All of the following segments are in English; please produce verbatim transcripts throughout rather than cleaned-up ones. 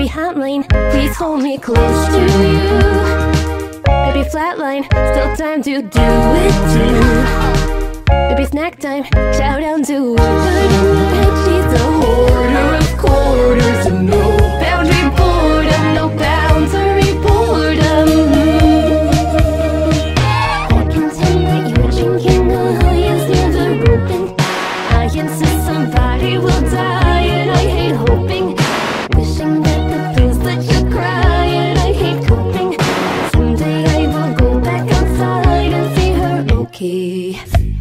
Baby hotline, please hold me close to you. Baby flatline, still time to do it too. Baby snack time, shout out to her. But in her head she's a hoarder of quarters and no boundary boredom, no boundary boredom. I can tell that you're drinking the highest never open. I insist somebody will die and I hate hoping. Wishing that the things that you cry and I hate coping. Someday I will go back outside and see her okay.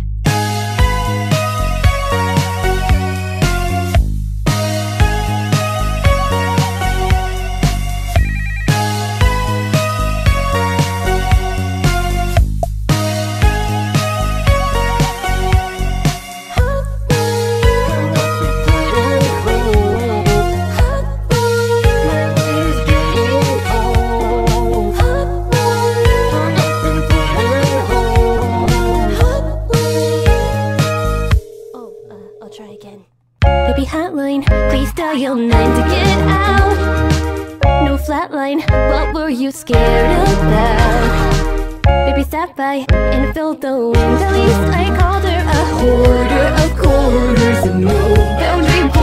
Try again. Baby hotline, please dial nine to get out. No flatline, what were you scared about? Baby sat by and filled the wind. At least I called her a hoarder of quarters and no boundary.